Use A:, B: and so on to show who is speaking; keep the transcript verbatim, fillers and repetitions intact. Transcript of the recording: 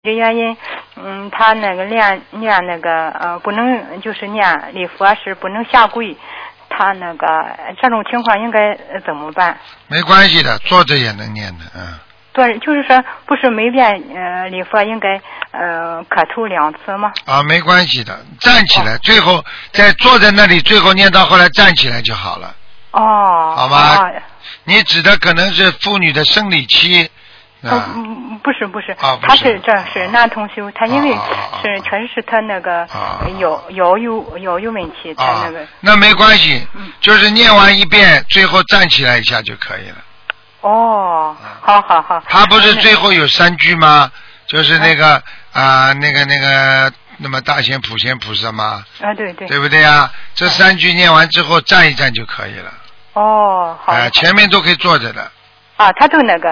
A: 这原因，嗯，他那个练练那个呃，不能就是念礼佛是不能下跪，他那个这种情况应该怎么办？
B: 没关系的，坐着也能念的，嗯。
A: 对，就是说，不是每遍呃礼佛应该呃磕头两次吗？
B: 啊，没关系的，站起来，哦、最后在坐在那里，最后念到后来站起来就好了。
A: 哦。
B: 好吧。
A: 哦、
B: 你指的可能是妇女的生理期。
A: 啊、哦，不是不是，
B: 啊、
A: 他是这是男同修，他因为是
B: 啊、
A: 确实是他那个腰腰有腰有问题，他那个。
B: 啊、那没关系，嗯、就是念完一遍，最后站起来一下就可以了。
A: 哦，好好好。
B: 他不是最后有三句吗？就是那个啊、呃，那个那个，那么大仙普贤菩萨吗？
A: 啊，对对。
B: 对不对啊？这三句念完之后站一站就可以了。
A: 哦，好。
B: 啊、呃，前面都可以坐着的。
A: 啊，他都那个。